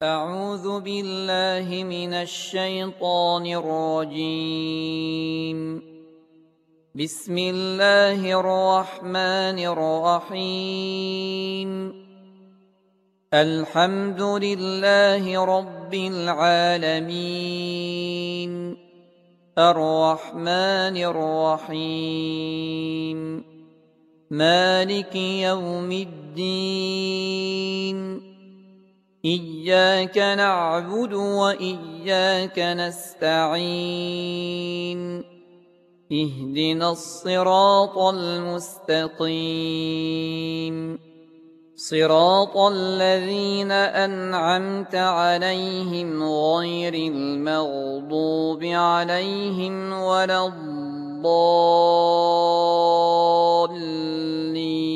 أعوذ بالله من الشيطان الرجيم. بسم الله الرحمن الرحيم. الحمد لله رب العالمين. الرحمن الرحيم. مالك يوم الدين. إياك نعبد وإياك نستعين. اهدنا الصراط المستقيم، صراط الذين أنعمت عليهم غير المغضوب عليهم ولا الضالين.